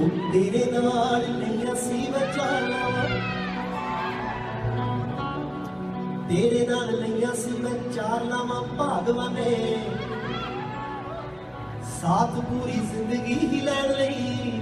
तेरे नाल नहीं सी बचाना, तेरे नाल नहीं सी बचाना भागवाने, साथ पूरी जिंदगी ही लैन लई।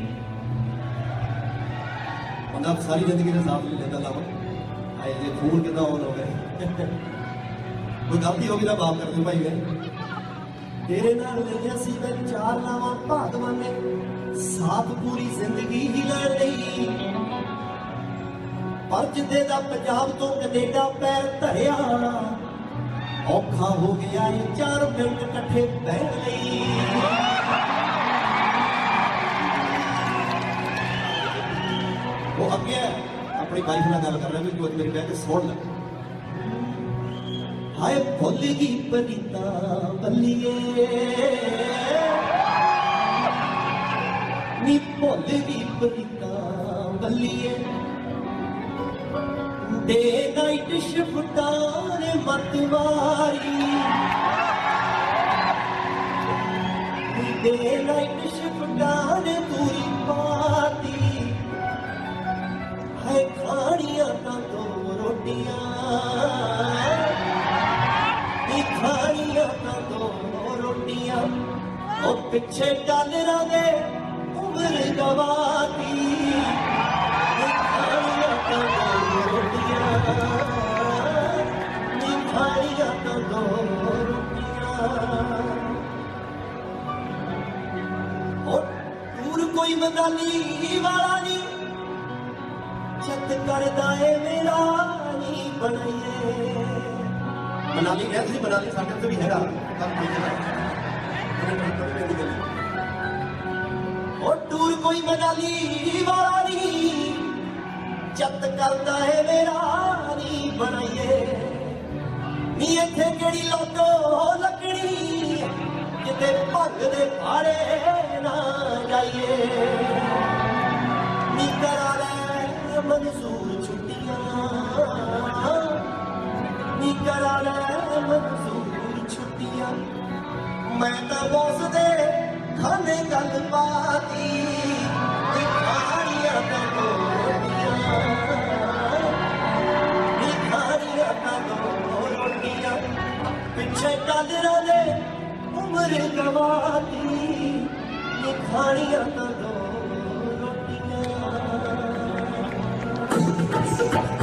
बंदा सारी जिंदगी का साथ नहीं लेता लावा, आए जे फोन कितना ऑन हो गए कोई गलती होगी तो माफ कर दो भाई ने। तेरे नाल नहीं सी बचाना भागवाने, साथ पूरी जिंदगी ही लड़ रही। पर जिदे दा पंजाब तो कनेडा पैर धरिया, औखा हो गया ये 4 मिनट कट्ठे बहन लई। वो अगे अपनी वाइफ नाल गल कर रहा भी तू मेरी बह के सुन ले। हाय भुलगी परीता बल्लिए नी, भुलगी परीता बल्लिए, डे नाइट शिफ्टा ने मत मारी, डे नाइट शिफ्टा ने पूरी पाती। है खानिया ना 2 रोटियां, खानिया ना 2 रोटियां, और पिछे डॉलरां दे उम्र गवाती। खानिया ना 2 रोटियां, खानिया ना 2 रोटियां। और दूर कोई मनाली वाला नहीं, छत करदा है मेरा नहीं बनाइए। मनाली गया सी, मनाली साडे तो भी हैगा और टूर कोई मनाली वाला नहीं, जत करता है मेरा नहीं बनाइए। नी इत्थे केड़ी लोटो लकड़ी, किते भंग दे फाड़े ना जाइए। नी करा ले मंजूर छुट्टियां, नी करा ले मंजूर छुट्टियां, मैं तो बॉस दे खाने गल पाती। खानिया ना 2 रोटियां, खानिया ना 2 रोटियां, पिछे डॉलरां दे उम्र गवाती। खानिया ना 2 रोटियां।